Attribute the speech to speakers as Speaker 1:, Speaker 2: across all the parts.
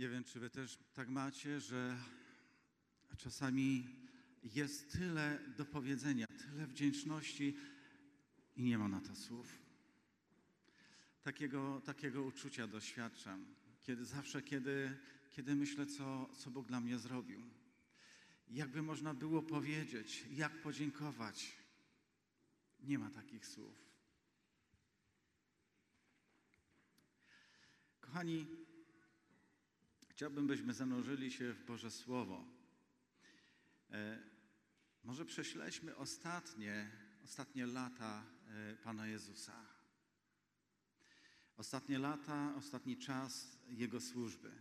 Speaker 1: Nie wiem, czy wy też tak macie, że czasami jest tyle do powiedzenia, tyle wdzięczności i nie ma na to słów. Takiego uczucia doświadczam, kiedy myślę, co Bóg dla mnie zrobił. Jakby można było powiedzieć, jak podziękować. Nie ma takich słów. Kochani, chciałbym, byśmy zanurzyli się w Boże Słowo. Może prześledźmy ostatnie lata Pana Jezusa. Ostatnie lata, ostatni czas Jego służby.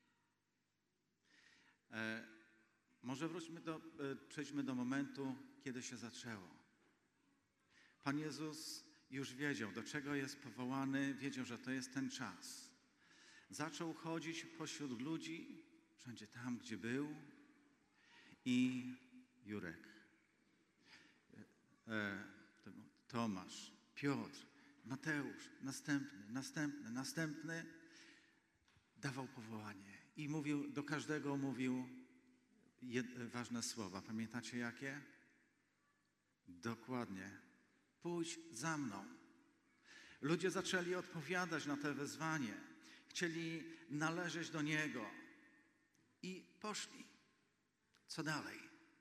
Speaker 1: Może przejdźmy do momentu, kiedy się zaczęło. Pan Jezus już wiedział, do czego jest powołany, wiedział, że to jest ten czas. Zaczął chodzić pośród ludzi, wszędzie tam, gdzie był. I Jurek, Tomasz, Piotr, Mateusz, następny dawał powołanie. I do każdego mówił ważne słowa. Pamiętacie jakie? Dokładnie. Pójdź za mną. Ludzie zaczęli odpowiadać na to wezwanie. Chcieli należeć do Niego. I poszli. Co dalej?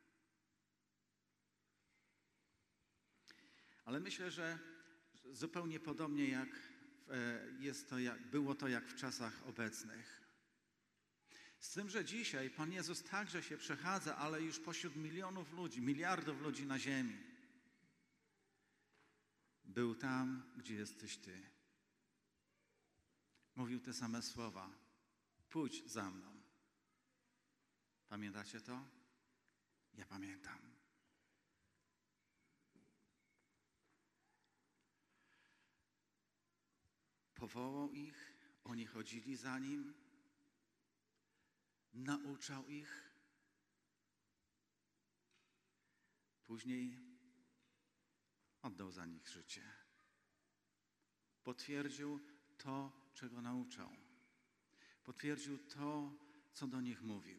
Speaker 1: Ale myślę, że zupełnie podobnie było to jak w czasach obecnych. Z tym, że dzisiaj Pan Jezus także się przechadza, ale już pośród milionów ludzi, miliardów ludzi na ziemi. Był tam, gdzie jesteś Ty. Mówił te same słowa. Pójdź za mną. Pamiętacie to? Ja pamiętam. Powołał ich, oni chodzili za Nim, nauczał ich. Później oddał za nich życie. Potwierdził to, czego nauczał. Potwierdził to, co do nich mówił.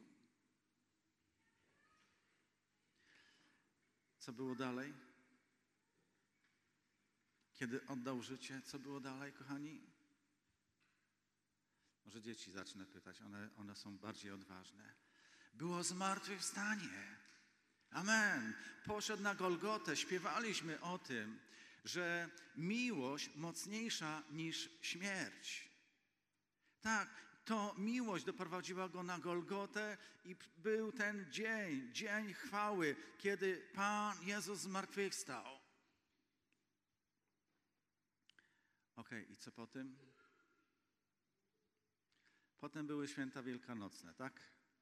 Speaker 1: Co było dalej? Kiedy oddał życie, co było dalej, kochani? Może dzieci zacznę pytać, one są bardziej odważne. Było zmartwychwstanie. Amen. Poszedł na Golgotę. Śpiewaliśmy o tym, że miłość mocniejsza niż śmierć. Tak, to miłość doprowadziła Go na Golgotę i był ten dzień chwały, kiedy Pan Jezus zmartwychwstał. Okej, i co po tym? Potem były święta wielkanocne, tak?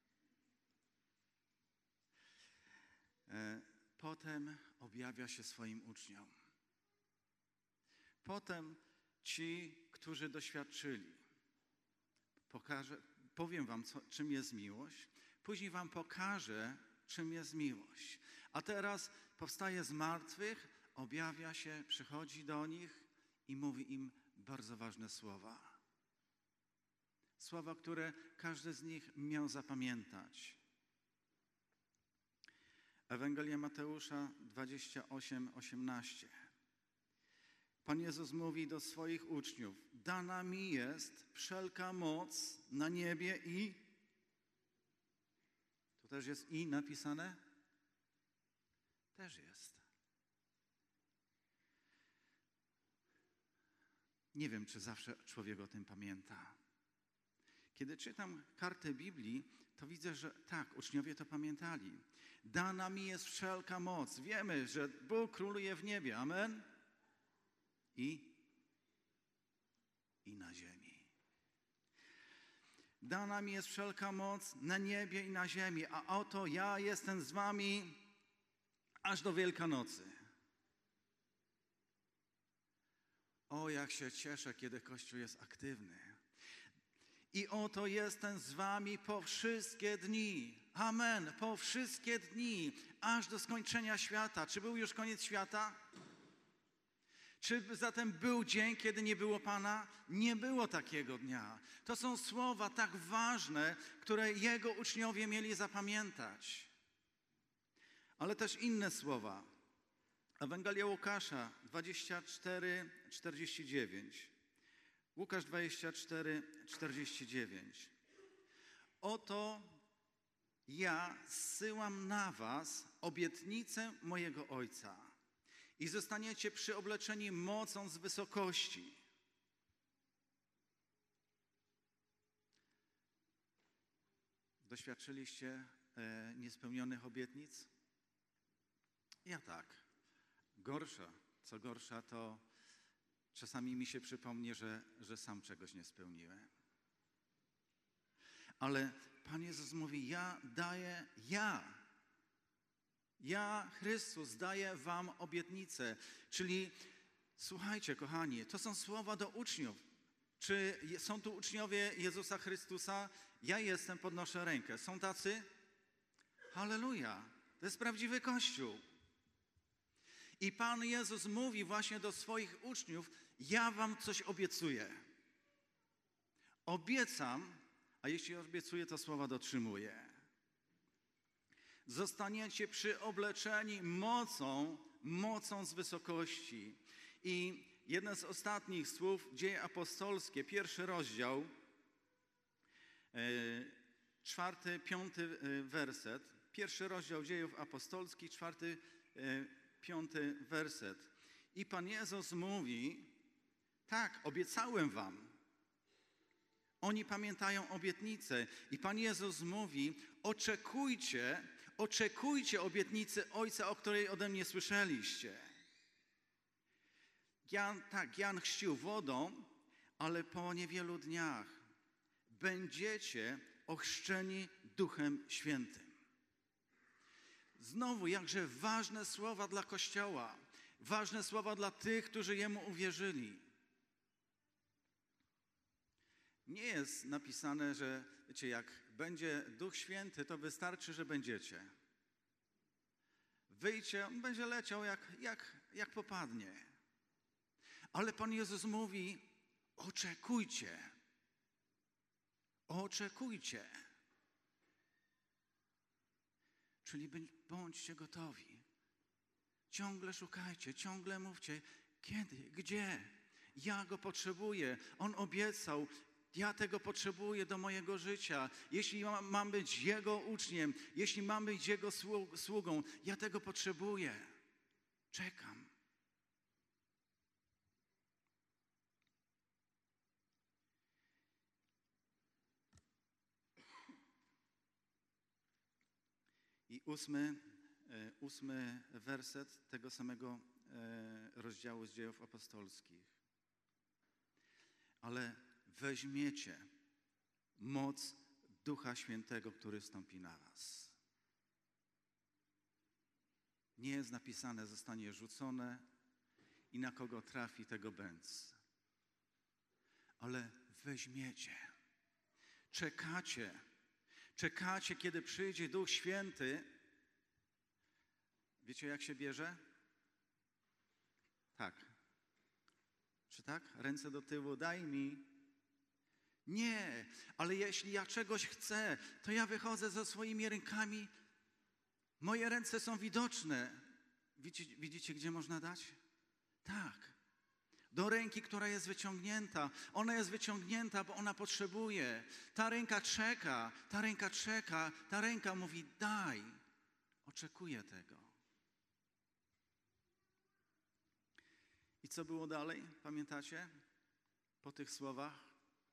Speaker 1: Potem objawia się swoim uczniom. Potem ci, którzy doświadczyli. Powiem wam, czym jest miłość. Później wam pokażę, czym jest miłość. A teraz powstaje z martwych, objawia się, przychodzi do nich i mówi im bardzo ważne słowa. Słowa, które każdy z nich miał zapamiętać. Ewangelia Mateusza 28:18. Pan Jezus mówi do swoich uczniów: dana mi jest wszelka moc na niebie i... Tu też jest i napisane? Też jest. Nie wiem, czy zawsze człowiek o tym pamięta. Kiedy czytam kartę Biblii, to widzę, że tak, uczniowie to pamiętali. Dana mi jest wszelka moc. Wiemy, że Bóg króluje w niebie. Amen? I na ziemi. Dana mi jest wszelka moc na niebie i na ziemi, a oto ja jestem z wami aż do Wielkanocy. O, jak się cieszę, kiedy Kościół jest aktywny. I oto jestem z wami po wszystkie dni. Amen. Po wszystkie dni, aż do skończenia świata. Czy był już koniec świata? Czy zatem był dzień, kiedy nie było Pana? Nie było takiego dnia. To są słowa tak ważne, które Jego uczniowie mieli zapamiętać. Ale też inne słowa. Ewangelia Łukasza 24:49. Łukasz 24:49. Oto ja zsyłam na was obietnicę mojego Ojca i zostaniecie przyobleczeni mocą z wysokości. Doświadczyliście niespełnionych obietnic? Ja tak. Co gorsza, to czasami mi się przypomni, że sam czegoś nie spełniłem. Ale Pan Jezus mówi, ja, Chrystus, daję wam obietnicę. Czyli, słuchajcie, kochani, to są słowa do uczniów. Czy są tu uczniowie Jezusa Chrystusa? Ja jestem, podnoszę rękę. Są tacy? Halleluja! To jest prawdziwy Kościół. I Pan Jezus mówi właśnie do swoich uczniów, ja wam coś obiecuję. Obiecam, a jeśli obiecuję, to słowa dotrzymuję. Zostaniecie przyobleczeni mocą z wysokości. I jedno z ostatnich słów, Dzieje Apostolskie, 1 rozdział, 4, 5 werset. 1 rozdział Dziejów Apostolskich, 4, 5 werset. I Pan Jezus mówi, tak, obiecałem wam. Oni pamiętają obietnicę. I Pan Jezus mówi, oczekujcie obietnicy Ojca, o której ode mnie słyszeliście. Jan chrzcił wodą, ale po niewielu dniach będziecie ochrzczeni Duchem Świętym. Znowu, jakże ważne słowa dla Kościoła, ważne słowa dla tych, którzy Jemu uwierzyli. Nie jest napisane, że wiecie, jak będzie Duch Święty, to wystarczy, że będziecie. Wyjdźcie, on będzie leciał jak popadnie. Ale Pan Jezus mówi, oczekujcie. Czyli bądźcie gotowi. Ciągle szukajcie, ciągle mówcie, kiedy, gdzie. Ja Go potrzebuję. On obiecał, ja tego potrzebuję do mojego życia. Jeśli mam być Jego uczniem, jeśli mam być Jego sługą, ja tego potrzebuję. Czekam. I ósmy werset tego samego rozdziału z Dziejów Apostolskich. Ale weźmiecie moc Ducha Świętego, który stąpi na was. Nie jest napisane, zostanie rzucone i na kogo trafi, tego bęc. Ale weźmiecie. Czekacie, kiedy przyjdzie Duch Święty. Wiecie, jak się bierze? Tak. Czy tak? Ręce do tyłu, daj mi. Nie, ale jeśli ja czegoś chcę, to ja wychodzę ze swoimi rękami. Moje ręce są widoczne. Widzicie, gdzie można dać? Tak. Do ręki, która jest wyciągnięta. Ona jest wyciągnięta, bo ona potrzebuje. Ta ręka czeka, ta ręka mówi daj. Oczekuję tego. I co było dalej? Pamiętacie? Po tych słowach?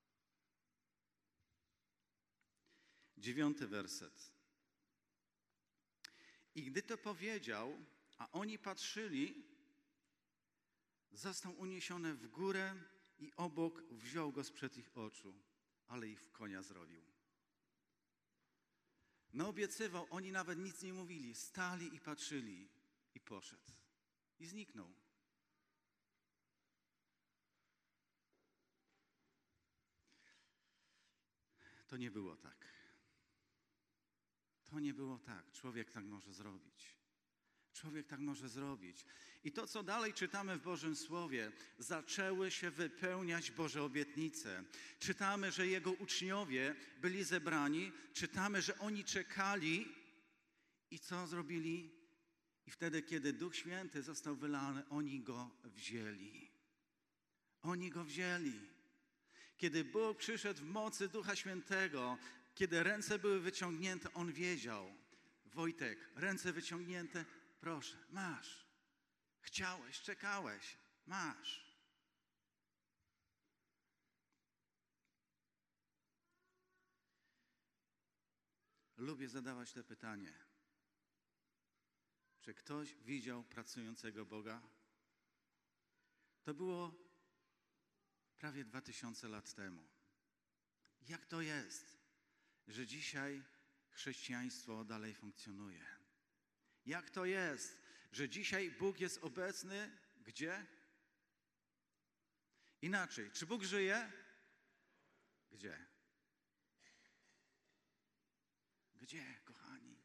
Speaker 1: 9 werset. I gdy to powiedział, a oni patrzyli, został uniesiony w górę i obok wziął go sprzed ich oczu, ale ich w konia zrobił. No obiecywał, oni nawet nic nie mówili, stali i patrzyli i poszedł. I zniknął. To nie było tak. To nie było tak. Człowiek tak może zrobić. Człowiek tak może zrobić. I to, co dalej czytamy w Bożym Słowie, zaczęły się wypełniać Boże obietnice. Czytamy, że Jego uczniowie byli zebrani, czytamy, że oni czekali i co zrobili? I wtedy, kiedy Duch Święty został wylany, oni Go wzięli. Oni Go wzięli. Kiedy Bóg przyszedł w mocy Ducha Świętego, kiedy ręce były wyciągnięte, On wiedział. Wojtek, ręce wyciągnięte, proszę, masz. Chciałeś, czekałeś, masz. Lubię zadawać to pytanie. Czy ktoś widział pracującego Boga? To było prawie 2000 lat temu. Jak to jest, że dzisiaj chrześcijaństwo dalej funkcjonuje? Jak to jest, że dzisiaj Bóg jest obecny gdzie? Inaczej, czy Bóg żyje? Gdzie? Gdzie, kochani?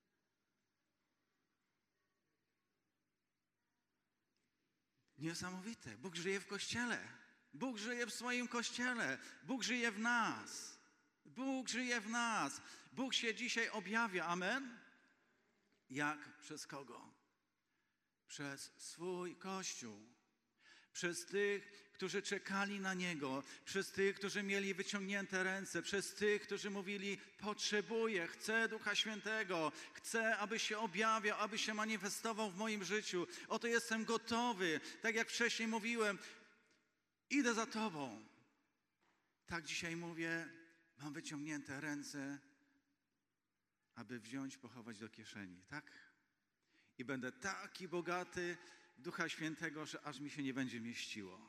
Speaker 1: Niesamowite. Bóg żyje w Kościele. Bóg żyje w swoim Kościele. Bóg żyje w nas. Bóg żyje w nas. Bóg się dzisiaj objawia. Amen? Jak? Przez kogo? Przez swój Kościół. Przez tych, którzy czekali na Niego. Przez tych, którzy mieli wyciągnięte ręce. Przez tych, którzy mówili, potrzebuję, chcę Ducha Świętego. Chcę, aby się objawiał, aby się manifestował w moim życiu. Oto jestem gotowy. Tak jak wcześniej mówiłem, idę za Tobą. Tak dzisiaj mówię, mam wyciągnięte ręce, aby wziąć, pochować do kieszeni, tak? I będę taki bogaty Ducha Świętego, że aż mi się nie będzie mieściło.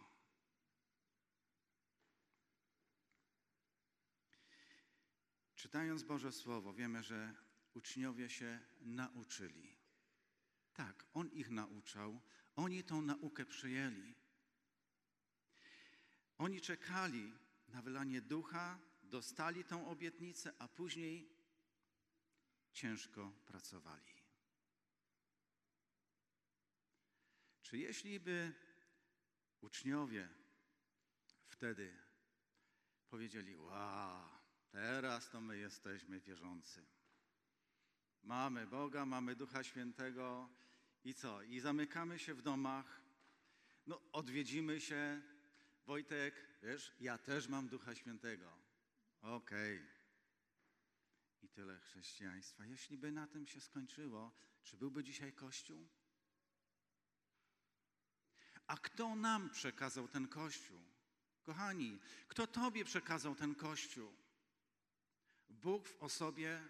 Speaker 1: Czytając Boże Słowo, wiemy, że uczniowie się nauczyli. Tak, On ich nauczał, oni tą naukę przyjęli. Oni czekali na wylanie Ducha, dostali tą obietnicę, a później ciężko pracowali. Czy jeśli by uczniowie wtedy powiedzieli, wow, teraz to my jesteśmy wierzący. Mamy Boga, mamy Ducha Świętego i co? I zamykamy się w domach, no odwiedzimy się. Wojtek, wiesz, ja też mam Ducha Świętego. Okej. I tyle chrześcijaństwa. Jeśli by na tym się skończyło, czy byłby dzisiaj Kościół? A kto nam przekazał ten Kościół? Kochani, kto Tobie przekazał ten Kościół? Bóg w osobie.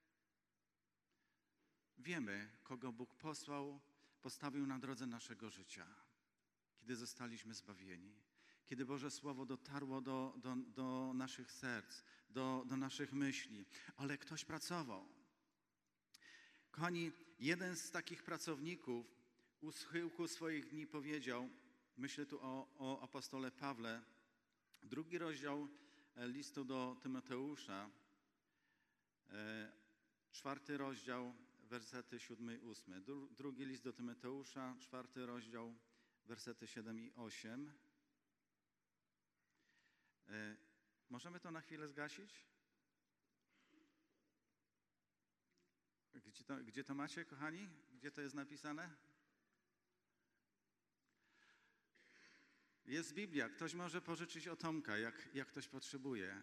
Speaker 1: Wiemy, kogo Bóg posłał, postawił na drodze naszego życia, kiedy zostaliśmy zbawieni, kiedy Boże Słowo dotarło do naszych serc, do naszych myśli, ale ktoś pracował. Kochani, jeden z takich pracowników u schyłku swoich dni powiedział, myślę tu o apostole Pawle, 2 rozdział listu do Tymoteusza, 4 rozdział, wersety 7 i 8. 2 list do Tymoteusza, 4 rozdział, wersety 7 i 8. Możemy to na chwilę zgasić? Gdzie to macie, kochani? Gdzie to jest napisane? Jest Biblia. Ktoś może pożyczyć od Tomka, jak ktoś potrzebuje.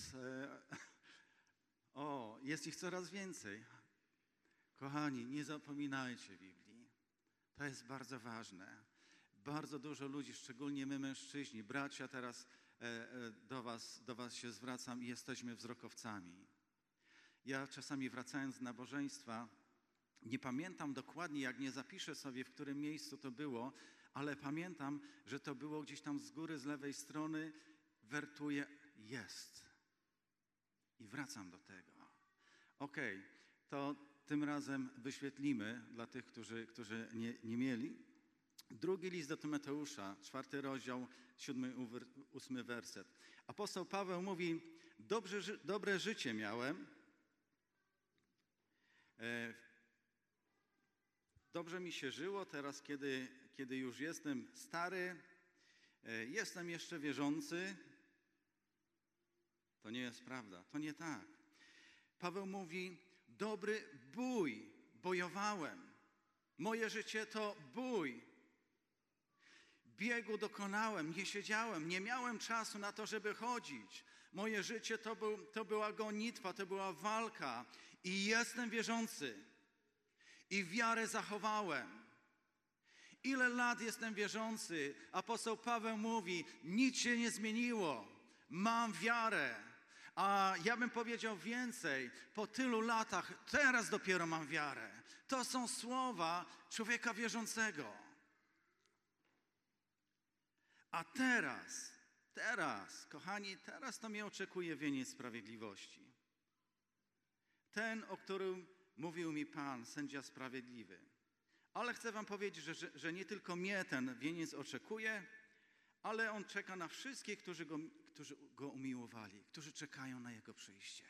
Speaker 1: Jest ich coraz więcej. Kochani, nie zapominajcie Biblii. To jest bardzo ważne. Bardzo dużo ludzi, szczególnie my mężczyźni, bracia, teraz do was się zwracam i jesteśmy wzrokowcami. Ja czasami wracając z nabożeństwa, nie pamiętam dokładnie, jak nie zapiszę sobie, w którym miejscu to było, ale pamiętam, że to było gdzieś tam z góry, z lewej strony, wertuję, jest. I wracam do tego. Okej, to tym razem wyświetlimy dla tych, którzy nie mieli. 2 list do Tymoteusza, 4 rozdział, 7 i 8 werset. Apostoł Paweł mówi, dobre życie miałem dobrze mi się żyło, teraz kiedy już jestem stary, jestem jeszcze wierzący. To nie jest prawda, to nie tak. Paweł mówi, dobry bój bojowałem. Moje życie to bój. Biegu dokonałem, nie siedziałem, nie miałem czasu na to, żeby chodzić. Moje życie to była gonitwa, to była walka i jestem wierzący. I wiarę zachowałem. Ile lat jestem wierzący? Apostoł Paweł mówi, nic się nie zmieniło. Mam wiarę. A ja bym powiedział więcej, po tylu latach, teraz dopiero mam wiarę. To są słowa człowieka wierzącego. A teraz, kochani, teraz to mnie oczekuje wieniec sprawiedliwości. Ten, o którym mówił mi Pan, sędzia sprawiedliwy. Ale chcę wam powiedzieć, że nie tylko mnie ten wieniec oczekuje, ale on czeka na wszystkich, którzy go umiłowali, którzy czekają na Jego przyjście.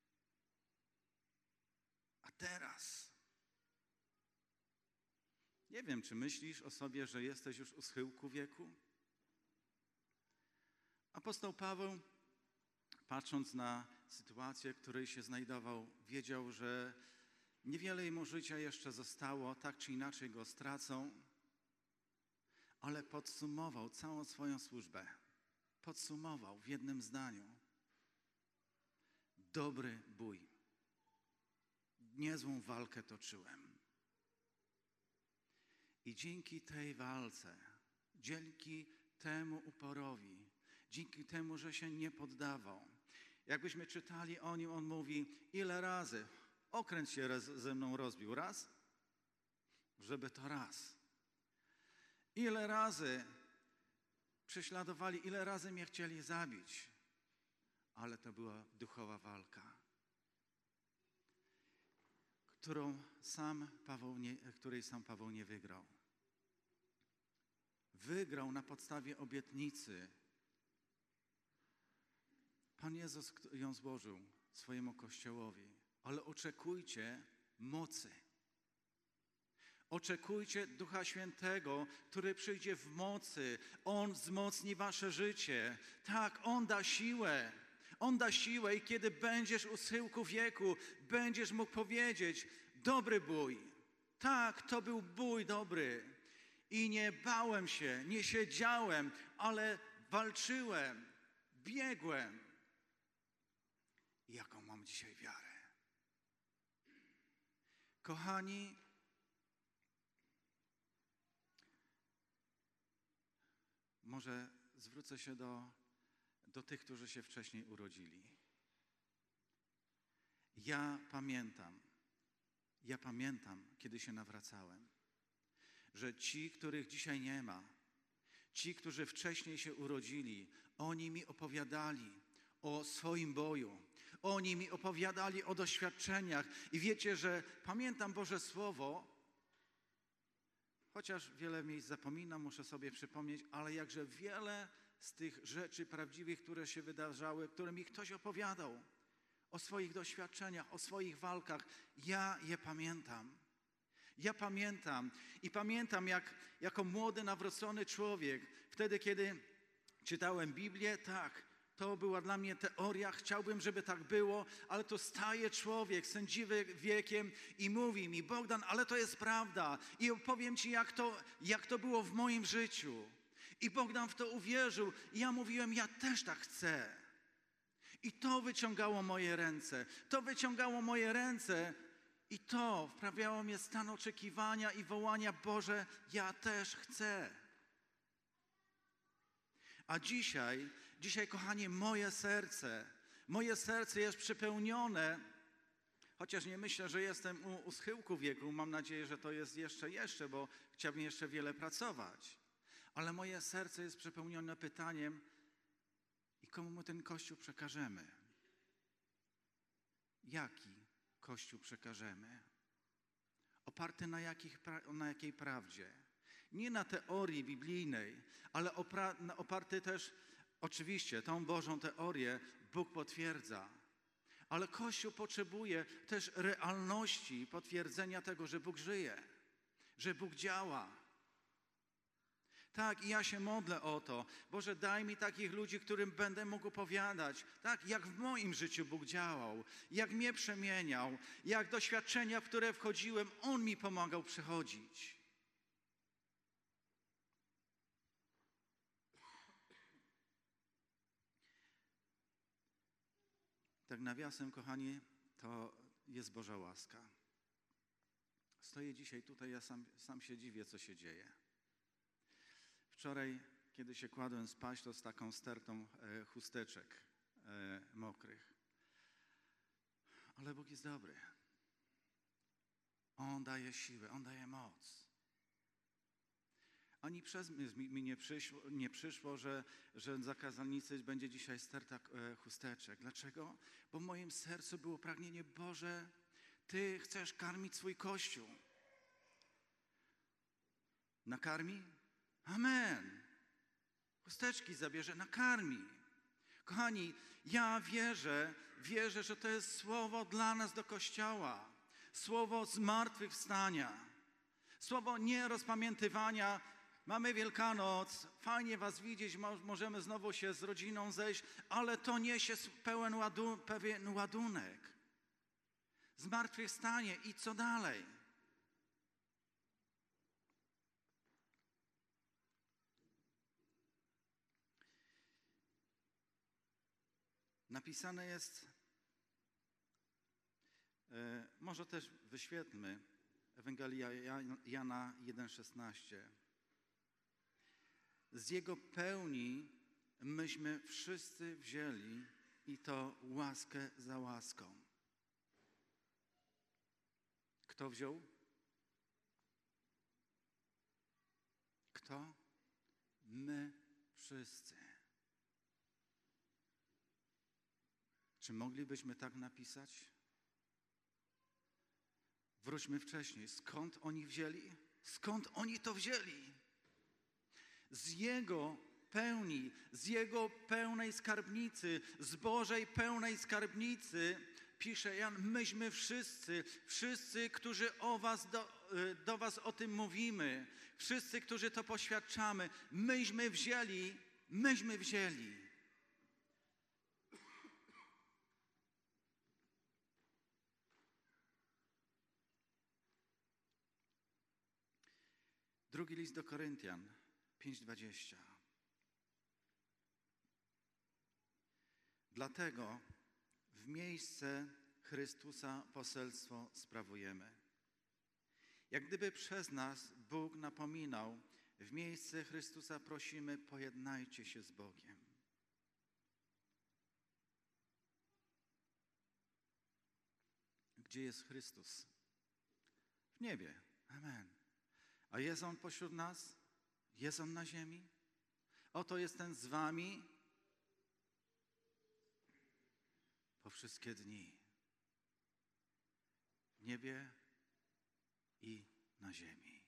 Speaker 1: A teraz, nie wiem, czy myślisz o sobie, że jesteś już u schyłku wieku? Apostoł Paweł, patrząc na sytuację, w której się znajdował, wiedział, że niewiele jemu życia jeszcze zostało, tak czy inaczej go stracą, ale podsumował całą swoją służbę. Podsumował w jednym zdaniu. Dobry bój. Niezłą walkę toczyłem. I dzięki tej walce, dzięki temu uporowi, dzięki temu, że się nie poddawał. Jakbyśmy czytali o nim, on mówi, ile razy okręt się ze mną rozbił? Raz? Żeby to raz. Ile razy prześladowali, ile razy mnie chcieli zabić. Ale to była duchowa walka, której sam Paweł nie wygrał. Wygrał na podstawie obietnicy. Pan Jezus ją złożył swojemu Kościołowi. Ale oczekujcie mocy. Oczekujcie Ducha Świętego, który przyjdzie w mocy. On wzmocni wasze życie. Tak, On da siłę. On da siłę i kiedy będziesz u schyłku wieku, będziesz mógł powiedzieć, dobry bój. Tak, to był bój dobry. I nie bałem się, nie siedziałem, ale walczyłem, biegłem. I jaką mam dzisiaj wiarę? Kochani, może zwrócę się do tych, którzy się wcześniej urodzili. Ja pamiętam, kiedy się nawracałem, że ci, których dzisiaj nie ma, ci, którzy wcześniej się urodzili, oni mi opowiadali o swoim boju. Oni mi opowiadali o doświadczeniach. I wiecie, że pamiętam Boże Słowo, chociaż wiele miejsc zapominam, muszę sobie przypomnieć, ale jakże wiele z tych rzeczy prawdziwych, które się wydarzały, które mi ktoś opowiadał o swoich doświadczeniach, o swoich walkach, ja je pamiętam. Ja pamiętam i pamiętam, jako młody, nawrócony człowiek, wtedy, kiedy czytałem Biblię, tak, to była dla mnie teoria, chciałbym, żeby tak było, ale to staje człowiek sędziwy wiekiem i mówi mi, Bogdan, ale to jest prawda i opowiem ci, jak to było w moim życiu. I Bogdan w to uwierzył i ja mówiłem, ja też tak chcę. I to wyciągało moje ręce, i to wprawiało mnie w stan oczekiwania i wołania, Boże, ja też chcę. A dzisiaj, kochani, moje serce jest przepełnione, chociaż nie myślę, że jestem u schyłku wieku, mam nadzieję, że to jest jeszcze, bo chciałbym jeszcze wiele pracować. Ale moje serce jest przepełnione pytaniem, i komu my ten Kościół przekażemy? Jaki Kościół przekażemy? Oparty na jakiej prawdzie? Nie na teorii biblijnej, ale oparty też, oczywiście, tą Bożą teorię Bóg potwierdza. Ale Kościół potrzebuje też realności potwierdzenia tego, że Bóg żyje. że Bóg działa. Tak, i ja się modlę o to. Boże, daj mi takich ludzi, którym będę mógł opowiadać, tak, jak w moim życiu Bóg działał, jak mnie przemieniał, jak doświadczenia, w które wchodziłem, On mi pomagał przechodzić. Tak nawiasem, kochani, to jest Boża łaska. Stoję dzisiaj tutaj, ja sam się dziwię, co się dzieje. Wczoraj, kiedy się kładłem spać, to z taką stertą chusteczek mokrych. Ale Bóg jest dobry. On daje siłę, On daje moc. Ani przez mi nie przyszło, że za kazalnicy będzie dzisiaj sterta chusteczek. Dlaczego? Bo w moim sercu było pragnienie: Boże, Ty chcesz karmić swój Kościół. Nakarmi? Amen. Chusteczki zabierze, nakarmi. Kochani, ja wierzę, że to jest słowo dla nas do Kościoła. Słowo zmartwychwstania. Słowo nie rozpamiętywania. Mamy Wielkanoc, fajnie was widzieć, możemy znowu się z rodziną zejść, ale to niesie pewien ładunek. Zmartwychwstanie i co dalej? Napisane jest, może też wyświetlmy, Ewangelia Jana 1,16. Z Jego pełni myśmy wszyscy wzięli i to łaskę za łaską. Kto wziął? Kto? My wszyscy. Czy moglibyśmy tak napisać? Wróćmy wcześniej. Skąd oni wzięli? Skąd oni to wzięli? Z Jego pełni, z Jego pełnej skarbnicy, z Bożej pełnej skarbnicy, pisze Jan, myśmy wszyscy, którzy do was o tym mówimy, wszyscy, którzy to poświadczamy, myśmy wzięli. Drugi list do Koryntian 5:20. Dlatego w miejsce Chrystusa poselstwo sprawujemy. Jak gdyby przez nas Bóg napominał, w miejsce Chrystusa prosimy, pojednajcie się z Bogiem. Gdzie jest Chrystus? W niebie. Amen. A jest On pośród nas? Jest On na ziemi? Oto jestem z wami po wszystkie dni. W niebie i na ziemi.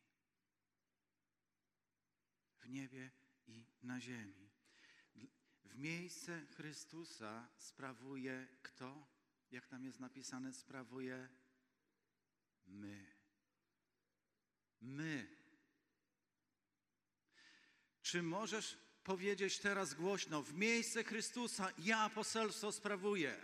Speaker 1: W niebie i na ziemi. W miejsce Chrystusa sprawuje kto? Jak tam jest napisane, sprawuje my. Czy możesz powiedzieć teraz głośno, w miejsce Chrystusa ja poselstwo sprawuję?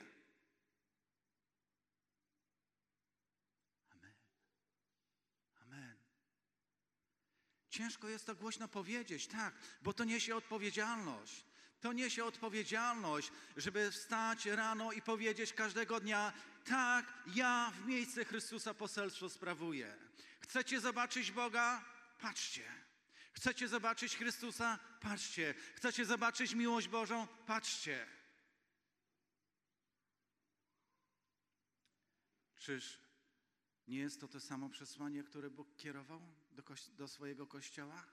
Speaker 1: Amen. Amen. Ciężko jest to głośno powiedzieć, tak, bo to niesie odpowiedzialność. To niesie odpowiedzialność, żeby wstać rano i powiedzieć każdego dnia, tak, ja w miejsce Chrystusa poselstwo sprawuję. Chcecie zobaczyć Boga? Patrzcie. Chcecie zobaczyć Chrystusa? Patrzcie. Chcecie zobaczyć miłość Bożą? Patrzcie. Czyż nie jest to samo przesłanie, które Bóg kierował do swojego Kościoła?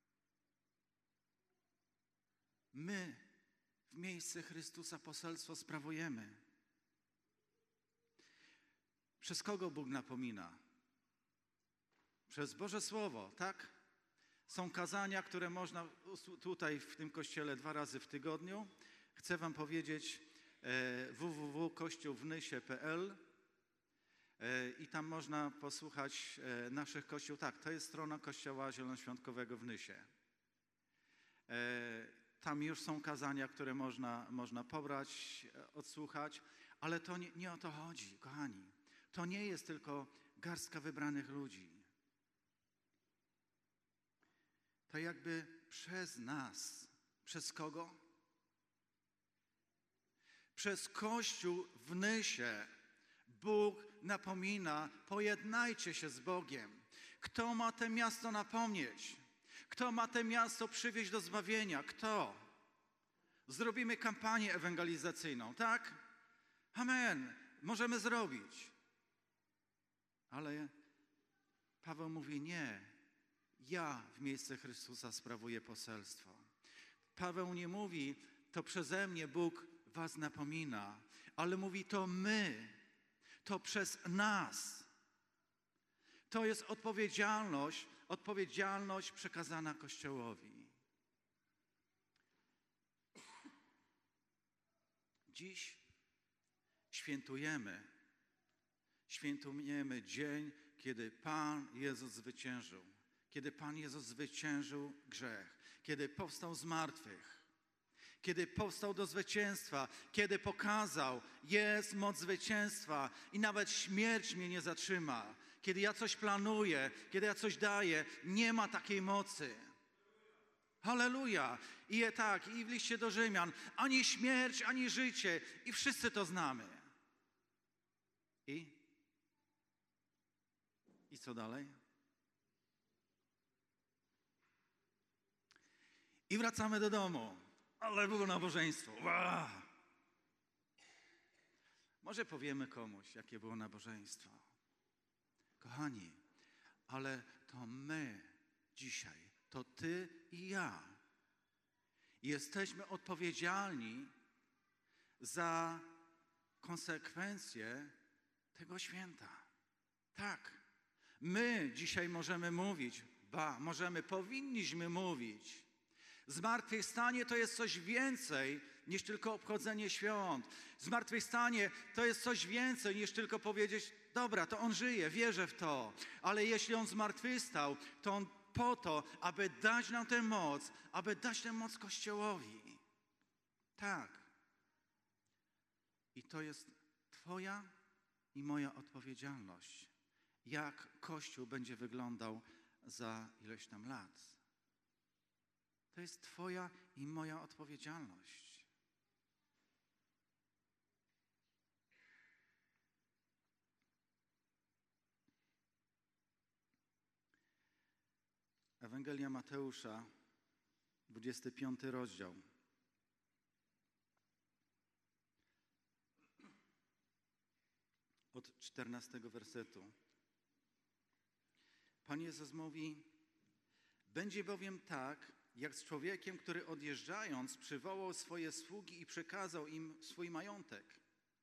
Speaker 1: My w miejsce Chrystusa poselstwo sprawujemy. Przez kogo Bóg napomina? Przez Boże Słowo, tak? Są kazania, które można tutaj w tym kościele 2 razy w tygodniu. Chcę wam powiedzieć www.kościółwnysie.pl. i tam można posłuchać naszych kościół. Tak, to jest strona Kościoła Zielonoświątkowego w Nysie. Tam już są kazania, które można pobrać, odsłuchać, ale to nie o to chodzi, kochani. To nie jest tylko garstka wybranych ludzi. To jakby przez nas. Przez kogo? Przez Kościół w Nysie Bóg napomina, pojednajcie się z Bogiem. Kto ma to miasto napomnieć? Kto ma to miasto przywieźć do zbawienia? Kto? Zrobimy kampanię ewangelizacyjną, tak? Amen. Możemy zrobić. Ale Paweł mówi nie. Ja w miejsce Chrystusa sprawuję poselstwo. Paweł nie mówi, to przeze mnie Bóg was napomina, ale mówi to my, to przez nas. To jest odpowiedzialność przekazana Kościołowi. Dziś świętujemy dzień, kiedy Pan Jezus zwyciężył. Kiedy Pan Jezus zwyciężył grzech. Kiedy powstał z martwych. Kiedy powstał do zwycięstwa. Kiedy pokazał, jest moc zwycięstwa i nawet śmierć mnie nie zatrzyma. Kiedy ja coś planuję, kiedy ja coś daję, nie ma takiej mocy. Halleluja! I w liście do Rzymian, ani śmierć, ani życie. I wszyscy to znamy. I co dalej? I wracamy do domu. Ale było nabożeństwo. Wow. Może powiemy komuś, jakie było nabożeństwo. Kochani, ale to my dzisiaj, to ty i ja, jesteśmy odpowiedzialni za konsekwencje tego święta. Tak, my dzisiaj możemy mówić, powinniśmy mówić. Zmartwychwstanie to jest coś więcej niż tylko obchodzenie świąt. Zmartwychwstanie to jest coś więcej niż tylko powiedzieć, dobra, to On żyje, wierzę w to. Ale jeśli On zmartwychwstał, to On po to, aby dać nam tę moc, aby dać tę moc Kościołowi. Tak. I to jest twoja i moja odpowiedzialność. Jak Kościół będzie wyglądał za ileś tam lat. To jest twoja i moja odpowiedzialność. Ewangelia Mateusza, 25 rozdział. Od 14 wersetu. Pan Jezus mówi, będzie bowiem tak, jak z człowiekiem, który odjeżdżając przywołał swoje sługi i przekazał im swój majątek.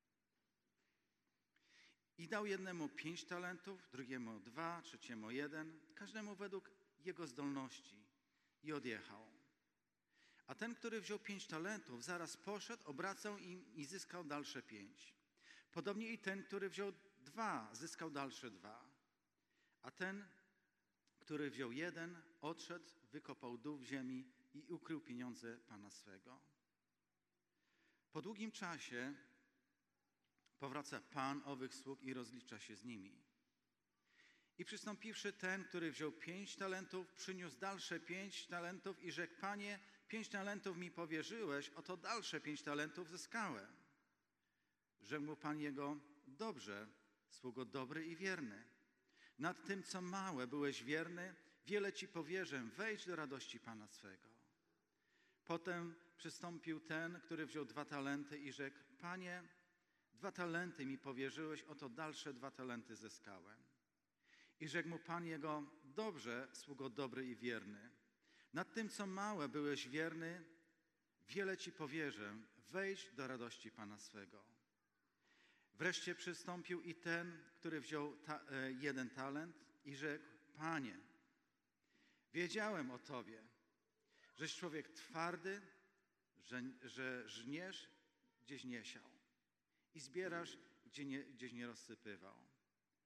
Speaker 1: I dał jednemu 5 talentów, drugiemu 2, trzeciemu 1, każdemu według jego zdolności i odjechał. A ten, który wziął 5 talentów, zaraz poszedł, obracał im i zyskał dalsze 5. Podobnie i ten, który wziął 2, zyskał dalsze 2. A ten, który wziął 1, odszedł, wykopał dół w ziemi i ukrył pieniądze pana swego. Po długim czasie powraca pan owych sług i rozlicza się z nimi. I przystąpiwszy ten, który wziął 5 talentów, przyniósł dalsze 5 talentów i rzekł, Panie, 5 talentów mi powierzyłeś, oto dalsze 5 talentów zyskałem. Rzekł mu pan jego, dobrze, sługo dobry i wierny. Nad tym, co małe, byłeś wierny, wiele ci powierzę, wejdź do radości pana swego. Potem przystąpił ten, który wziął 2 talenty i rzekł, Panie, 2 talenty mi powierzyłeś, oto dalsze 2 talenty zyskałem. I rzekł mu pan jego, dobrze, sługo dobry i wierny. Nad tym, co małe, byłeś wierny, wiele ci powierzę, wejdź do radości pana swego. Wreszcie przystąpił i ten, który wziął 1 talent i rzekł, Panie, wiedziałem o Tobie, żeś człowiek twardy, że żniesz, gdzieś nie siał i zbierasz, gdzieś nie rozsypywał.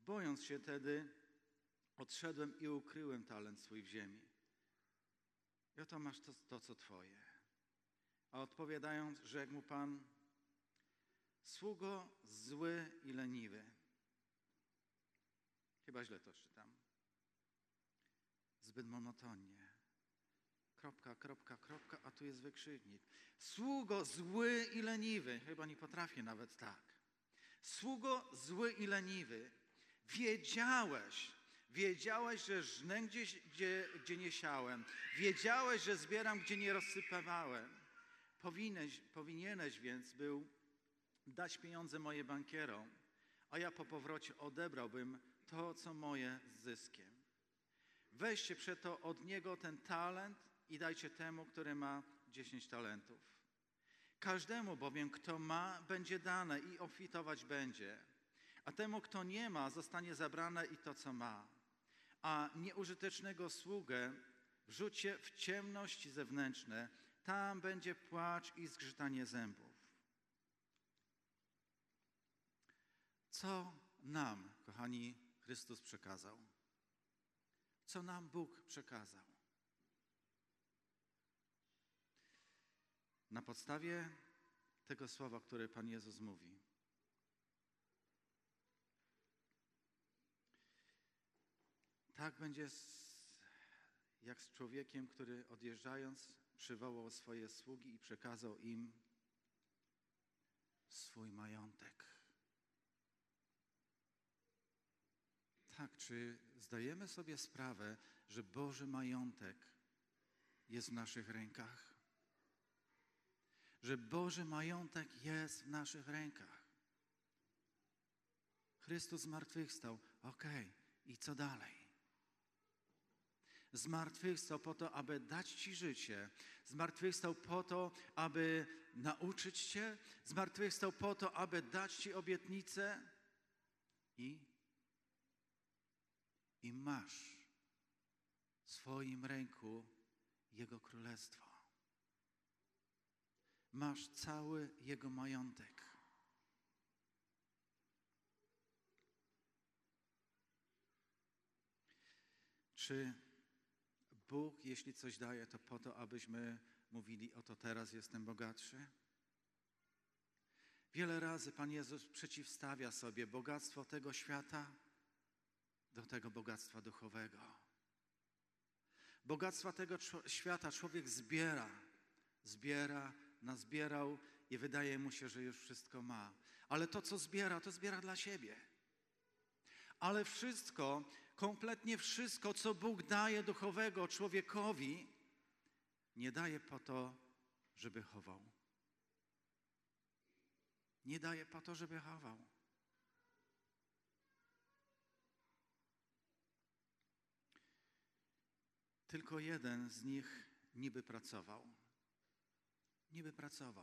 Speaker 1: Bojąc się tedy, odszedłem i ukryłem talent swój w ziemi. I oto masz to, co twoje. A odpowiadając, rzekł mu Pan: sługo zły i leniwy. Chyba źle to czytam. Zbyt monotonnie. Kropka, kropka, kropka, a tu jest wykrzyknik. Sługo zły i leniwy. Chyba nie potrafię nawet tak. Sługo zły i leniwy. Wiedziałeś, że żnę gdzie nie siałem. Wiedziałeś, że zbieram, gdzie nie rozsypywałem. Powinieneś więc był dać pieniądze moje bankierom, a ja po powrocie odebrałbym to, co moje z zyskiem. Weźcie przeto od niego ten talent i dajcie temu, który ma 10 talentów. Każdemu bowiem, kto ma, będzie dane i obfitować będzie, a temu, kto nie ma, zostanie zabrane i to, co ma. A nieużytecznego sługę wrzućcie w ciemności zewnętrzne, tam będzie płacz i zgrzytanie zębów. Co nam, kochani, Chrystus przekazał? Co nam Bóg przekazał? Na podstawie tego słowa, które Pan Jezus mówi. Tak będzie jak z człowiekiem, który odjeżdżając przywołał swoje sługi i przekazał im swój majątek. Tak, czy zdajemy sobie sprawę, że Boży majątek jest w naszych rękach? Że Boży majątek jest w naszych rękach. Chrystus zmartwychwstał. Okej, i co dalej? Zmartwychwstał po to, aby dać Ci życie. Zmartwychwstał po to, aby nauczyć Cię. Zmartwychwstał po to, aby dać Ci obietnicę. I masz w swoim ręku Jego Królestwo. Masz cały Jego majątek. Czy Bóg, jeśli coś daje, to po to, abyśmy mówili: oto teraz jestem bogatszy? Wiele razy Pan Jezus przeciwstawia sobie bogactwo tego świata do tego bogactwa duchowego. Bogactwa tego świata człowiek zbiera, nazbierał i wydaje mu się, że już wszystko ma. Ale to, co zbiera, to zbiera dla siebie. Ale wszystko, kompletnie wszystko, co Bóg daje duchowego człowiekowi, nie daje po to, żeby chował. Nie daje po to, żeby chował. Tylko jeden z nich niby pracował. Niby pracował.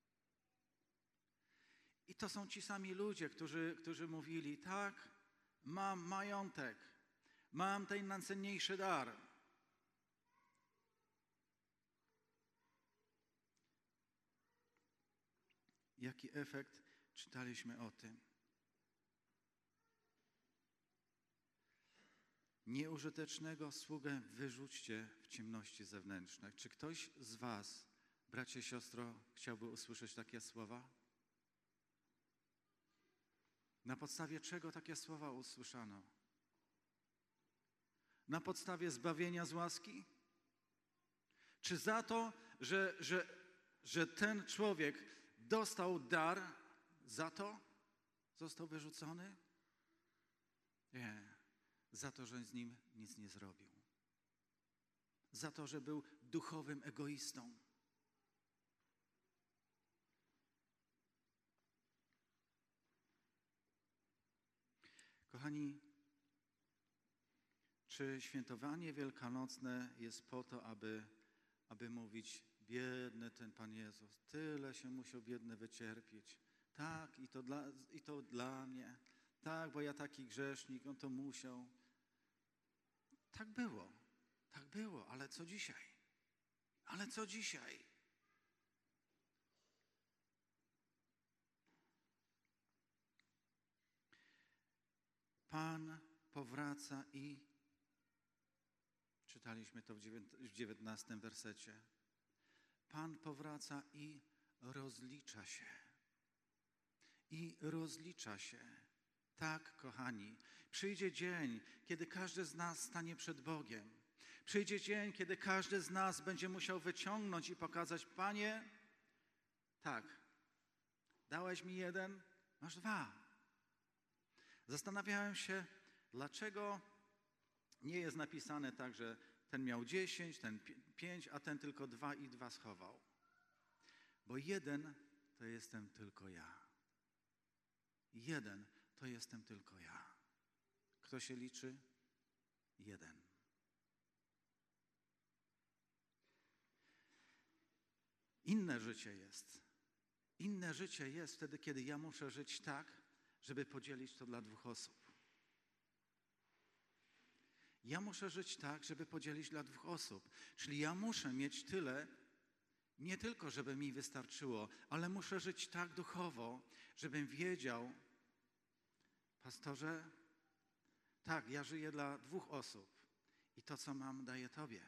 Speaker 1: I to są ci sami ludzie, którzy mówili: tak, mam majątek, mam ten najcenniejszy dar. Jaki efekt? Czytaliśmy o tym. Nieużytecznego sługę wyrzućcie w ciemności zewnętrznej. Czy ktoś z was, bracie, siostro, chciałby usłyszeć takie słowa? Na podstawie czego takie słowa usłyszano? Na podstawie zbawienia z łaski? Czy za to, że ten człowiek dostał dar, za to został wyrzucony? Nie. Za to, że z nim nic nie zrobił. Za to, że był duchowym egoistą. Kochani, czy świętowanie wielkanocne jest po to, aby mówić: biedny ten Pan Jezus, tyle się musiał biedny wycierpieć. Tak, i to dla mnie. Tak, bo ja taki grzesznik, on to musiał. Tak było, ale co dzisiaj? Ale co dzisiaj? Pan powraca i czytaliśmy to w 19 wersecie. Pan powraca i rozlicza się. I rozlicza się. Tak, kochani, przyjdzie dzień, kiedy każdy z nas stanie przed Bogiem. Przyjdzie dzień, kiedy każdy z nas będzie musiał wyciągnąć i pokazać: Panie, tak, dałeś mi 1, masz 2. Zastanawiałem się, dlaczego nie jest napisane tak, że ten miał 10, ten 5, a ten tylko 2 i 2 schował. Bo 1 to jestem tylko ja. 1 to jestem tylko ja. Kto się liczy? 1. Inne życie jest. Inne życie jest wtedy, kiedy ja muszę żyć tak, żeby podzielić to dla 2 osób. Ja muszę żyć tak, żeby podzielić dla 2 osób. Czyli ja muszę mieć tyle, nie tylko, żeby mi wystarczyło, ale muszę żyć tak duchowo, żebym wiedział: pastorze, tak, ja żyję dla 2 osób i to, co mam, daję Tobie.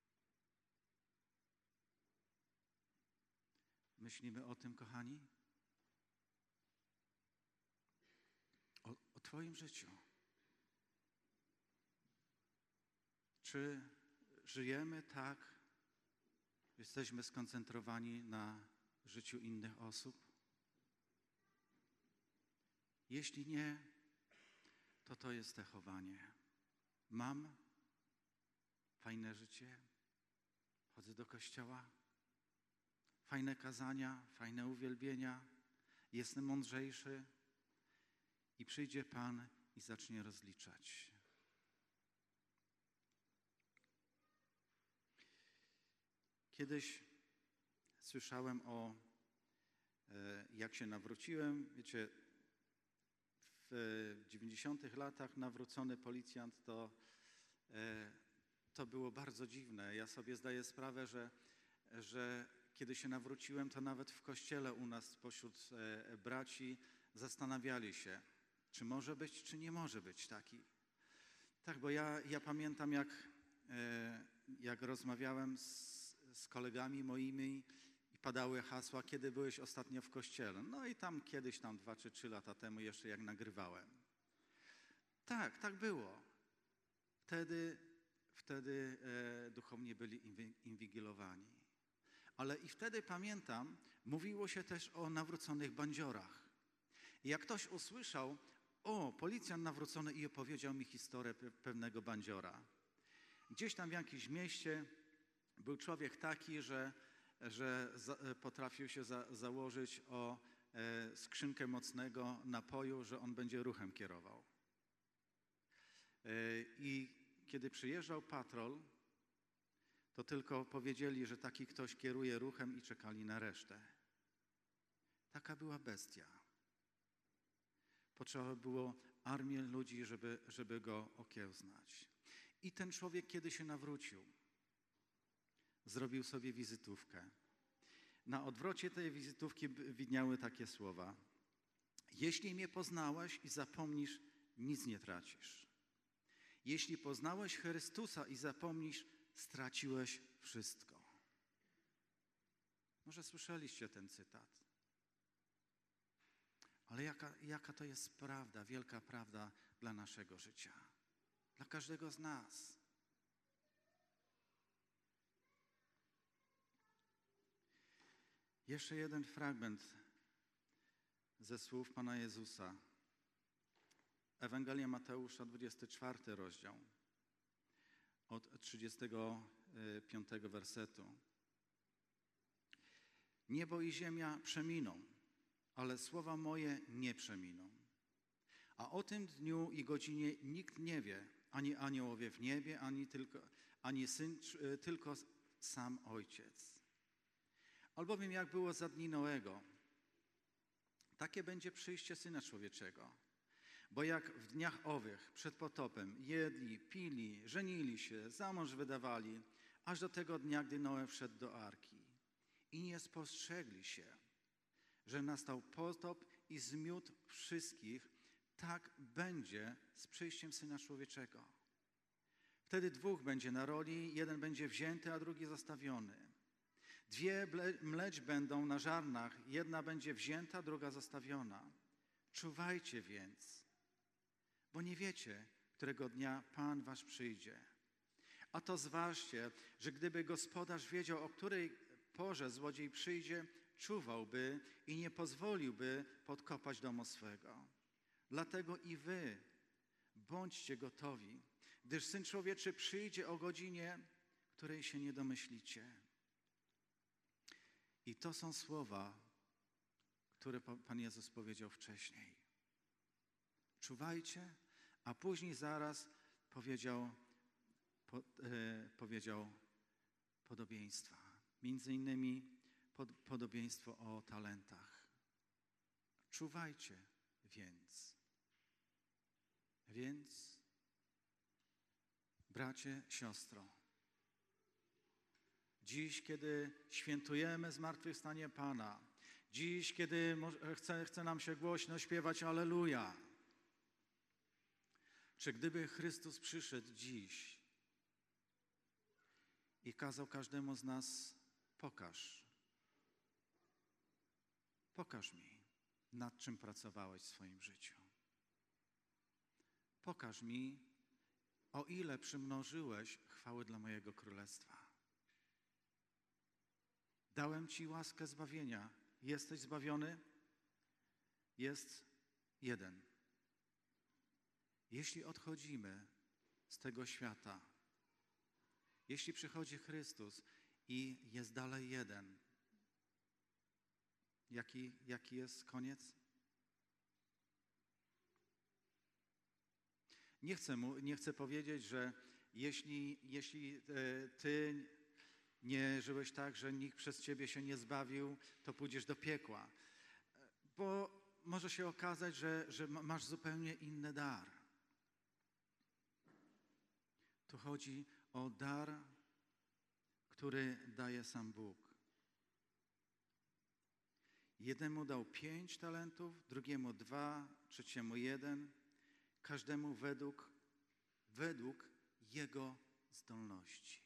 Speaker 1: Myślimy o tym, kochani? O Twoim życiu. Czy żyjemy tak, jesteśmy skoncentrowani na życiu innych osób? Jeśli nie, to jest techowanie. Mam fajne życie, chodzę do kościoła, fajne kazania, fajne uwielbienia, jestem mądrzejszy i przyjdzie Pan i zacznie rozliczać. Kiedyś słyszałem jak się nawróciłem. Wiecie, w 90 latach nawrócony policjant to było bardzo dziwne. Ja sobie zdaję sprawę, że kiedy się nawróciłem, to nawet w kościele u nas pośród braci zastanawiali się, czy może być, czy nie może być taki. Tak, bo ja pamiętam, jak rozmawiałem z kolegami moimi i padały hasła: kiedy byłeś ostatnio w kościele? No i tam kiedyś, 2 czy 3 lata temu jeszcze, jak nagrywałem. Tak było. Wtedy duchowni byli inwigilowani. Ale i wtedy, pamiętam, mówiło się też o nawróconych bandziorach. I jak ktoś usłyszał: o, policjant nawrócony, i opowiedział mi historię pewnego bandziora. Gdzieś tam w jakimś mieście był człowiek taki, że potrafił się założyć o skrzynkę mocnego napoju, że on będzie ruchem kierował. I kiedy przyjeżdżał patrol, to tylko powiedzieli, że taki ktoś kieruje ruchem, i czekali na resztę. Taka była bestia. Potrzeba było armię ludzi, żeby go okiełznać. I ten człowiek, kiedy się nawrócił, zrobił sobie wizytówkę. Na odwrocie tej wizytówki widniały takie słowa: jeśli mnie poznałeś i zapomnisz, nic nie tracisz. Jeśli poznałeś Chrystusa i zapomnisz, straciłeś wszystko. Może słyszeliście ten cytat. Ale jaka to jest prawda, wielka prawda dla naszego życia. Dla każdego z nas. Jeszcze jeden fragment ze słów Pana Jezusa. Ewangelia Mateusza, 24 rozdział, od 35 wersetu. Niebo i ziemia przeminą, ale słowa moje nie przeminą. A o tym dniu i godzinie nikt nie wie, ani aniołowie w niebie, ani Syn, tylko sam Ojciec. Albowiem jak było za dni Noego, takie będzie przyjście Syna Człowieczego. Bo jak w dniach owych przed potopem jedli, pili, żenili się, za mąż wydawali, aż do tego dnia, gdy Noe wszedł do arki. I nie spostrzegli się, że nastał potop i zmiótł wszystkich, tak będzie z przyjściem Syna Człowieczego. Wtedy 2 będzie na roli, 1 będzie wzięty, a drugi zostawiony. 2 mleć będą na żarnach, 1 będzie wzięta, druga zostawiona. Czuwajcie więc, bo nie wiecie, którego dnia Pan wasz przyjdzie. A to zważcie, że gdyby gospodarz wiedział, o której porze złodziej przyjdzie, czuwałby i nie pozwoliłby podkopać domu swego. Dlatego i wy bądźcie gotowi, gdyż Syn Człowieczy przyjdzie o godzinie, której się nie domyślicie. I to są słowa, które Pan Jezus powiedział wcześniej. Czuwajcie, a później zaraz powiedział podobieństwa. Między innymi podobieństwo o talentach. Czuwajcie więc, bracie, siostro, dziś, kiedy świętujemy zmartwychwstanie Pana, dziś, kiedy chce nam się głośno śpiewać Alleluja, czy gdyby Chrystus przyszedł dziś i kazał każdemu z nas, pokaż mi, nad czym pracowałeś w swoim życiu. Pokaż mi, o ile przymnożyłeś chwały dla mojego królestwa. Dałem ci łaskę zbawienia. Jesteś zbawiony? Jest 1. Jeśli odchodzimy z tego świata, jeśli przychodzi Chrystus i jest dalej 1, jaki jest koniec? Nie chcę powiedzieć, że jeśli ty nie żyłeś tak, że nikt przez ciebie się nie zbawił, to pójdziesz do piekła. Bo może się okazać, że masz zupełnie inny dar. Tu chodzi o dar, który daje sam Bóg. Jednemu dał 5 talentów, drugiemu 2, trzeciemu 1, każdemu według jego zdolności.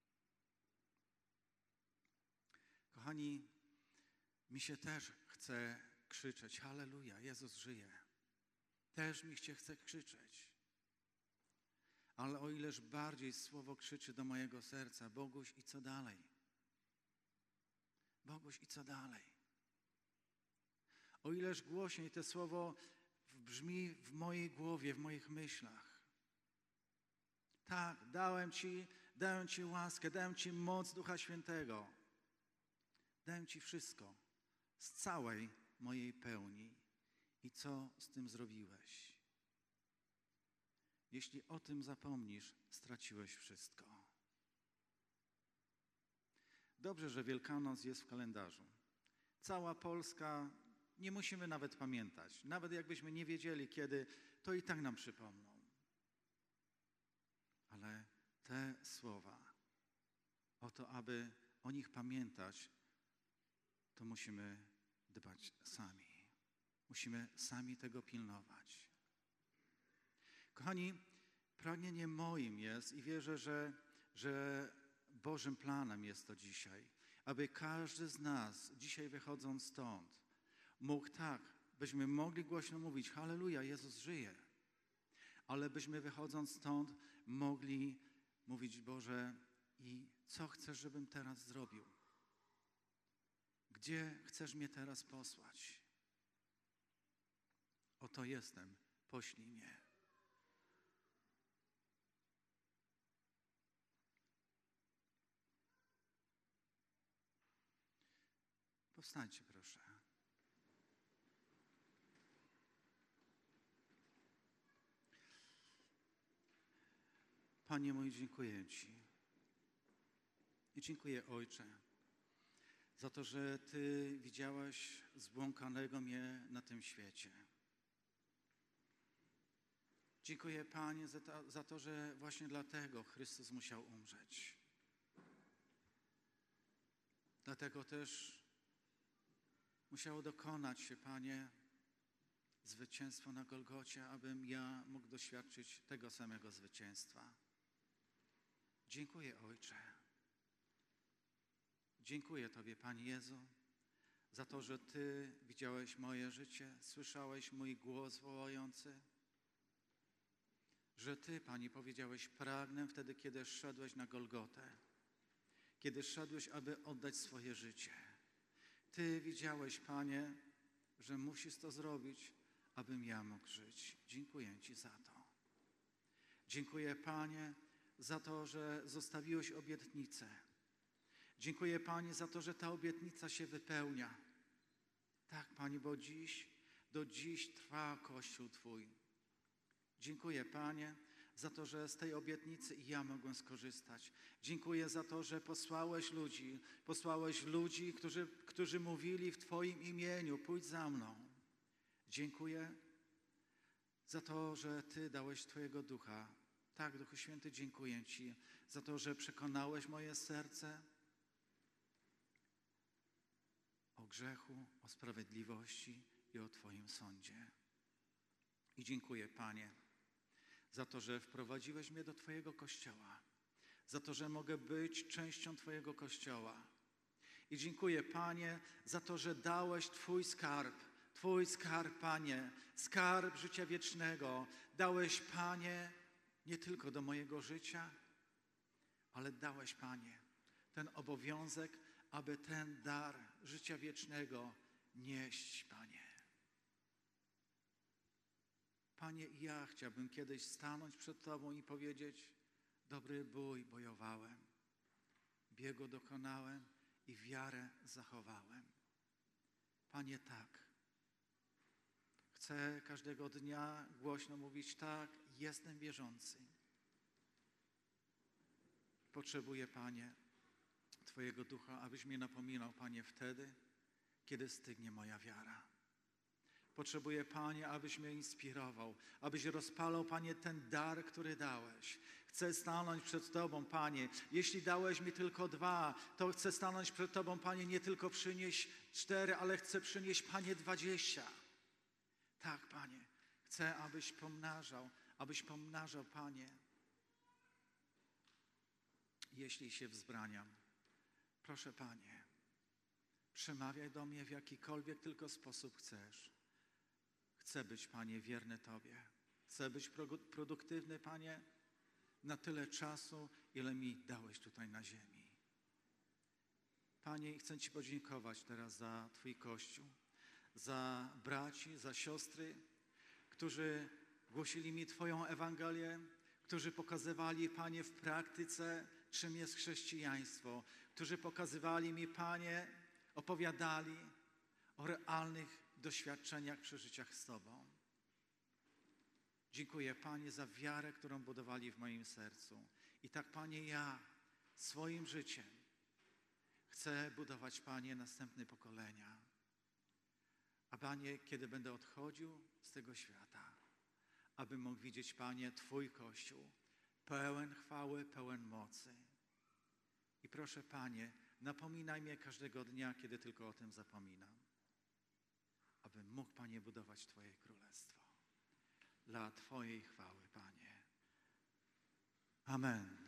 Speaker 1: Kochani, mi się też chce krzyczeć, halleluja, Jezus żyje. Też mi się chce krzyczeć. Ale o ileż bardziej słowo krzyczy do mojego serca, Boguś, i co dalej? Boguś, i co dalej? O ileż głośniej to słowo brzmi w mojej głowie, w moich myślach. Tak, dałem Ci łaskę, dałem Ci moc Ducha Świętego. Dałem Ci wszystko z całej mojej pełni. I co z tym zrobiłeś? Jeśli o tym zapomnisz, straciłeś wszystko. Dobrze, że Wielkanoc jest w kalendarzu. Cała Polska, nie musimy nawet pamiętać. Nawet jakbyśmy nie wiedzieli kiedy, to i tak nam przypomną. Ale te słowa, o to, aby o nich pamiętać, to musimy dbać sami. Musimy sami tego pilnować. Kochani, pragnieniem moim jest i wierzę, że Bożym planem jest to dzisiaj, aby każdy z nas dzisiaj wychodząc stąd mógł tak, byśmy mogli głośno mówić halleluja, Jezus żyje, ale byśmy wychodząc stąd mogli mówić Boże, i co chcesz, żebym teraz zrobił? Gdzie chcesz mnie teraz posłać? Oto jestem, poślij mnie. Powstańcie, proszę. Panie mój, dziękuję Ci. I dziękuję, Ojcze, za to, że Ty widziałeś zbłąkanego mnie na tym świecie. Dziękuję, Panie, za to, że właśnie dlatego Chrystus musiał umrzeć. Dlatego też musiało dokonać się, Panie, zwycięstwo na Golgocie, abym ja mógł doświadczyć tego samego zwycięstwa. Dziękuję, Ojcze. Dziękuję Tobie, Panie Jezu, za to, że Ty widziałeś moje życie, słyszałeś mój głos wołający, że Ty, Panie, powiedziałeś: pragnę wtedy, kiedy szedłeś na Golgotę, kiedy szedłeś, aby oddać swoje życie. Ty widziałeś, Panie, że musisz to zrobić, abym ja mógł żyć. Dziękuję Ci za to. Dziękuję, Panie, za to, że zostawiłeś obietnicę. Dziękuję, Panie, za to, że ta obietnica się wypełnia. Tak, Panie, bo do dziś trwa Kościół Twój. Dziękuję, Panie, za to, że z tej obietnicy i ja mogłem skorzystać. Dziękuję za to, że posłałeś ludzi, którzy mówili w Twoim imieniu: pójdź za mną. Dziękuję za to, że Ty dałeś Twojego Ducha. Tak, Duchu Święty, dziękuję Ci za to, że przekonałeś moje serce o grzechu, o sprawiedliwości i o Twoim sądzie. I dziękuję, Panie, za to, że wprowadziłeś mnie do Twojego Kościoła, za to, że mogę być częścią Twojego Kościoła. I dziękuję, Panie, za to, że dałeś Twój skarb, Panie, skarb życia wiecznego. Dałeś, Panie, nie tylko do mojego życia, ale dałeś, Panie, ten obowiązek, aby ten dar życia wiecznego nieść, Panie. Panie, ja chciałbym kiedyś stanąć przed Tobą i powiedzieć: dobry bój bojowałem, biegu dokonałem i wiarę zachowałem. Panie, tak. Chcę każdego dnia głośno mówić: tak, jestem wierzący. Potrzebuję, Panie, Twojego Ducha, abyś mnie napominał, Panie, wtedy, kiedy stygnie moja wiara. Potrzebuję, Panie, abyś mnie inspirował, abyś rozpalał, Panie, ten dar, który dałeś. Chcę stanąć przed Tobą, Panie. Jeśli dałeś mi tylko 2, to chcę stanąć przed Tobą, Panie, nie tylko przynieść 4, ale chcę przynieść, Panie, 20. Tak, Panie, chcę, abyś pomnażał, Panie. Jeśli się wzbraniam, proszę, Panie, przemawiaj do mnie w jakikolwiek tylko sposób chcesz. Chcę być, Panie, wierny Tobie. Chcę być produktywny, Panie, na tyle czasu, ile mi dałeś tutaj na ziemi. Panie, chcę Ci podziękować teraz za Twój Kościół, za braci, za siostry, którzy głosili mi Twoją Ewangelię, którzy pokazywali, Panie, w praktyce, czym jest chrześcijaństwo, którzy pokazywali mi, Panie, opowiadali o realnych doświadczeniach, przeżyciach z Tobą. Dziękuję, Panie, za wiarę, którą budowali w moim sercu. I tak, Panie, ja swoim życiem chcę budować, Panie, następne pokolenia. A, Panie, kiedy będę odchodził z tego świata, aby mógł widzieć, Panie, Twój Kościół, pełen chwały, pełen mocy. I proszę, Panie, napominaj mnie każdego dnia, kiedy tylko o tym zapominam, abym mógł, Panie, budować Twoje Królestwo. Dla Twojej chwały, Panie. Amen.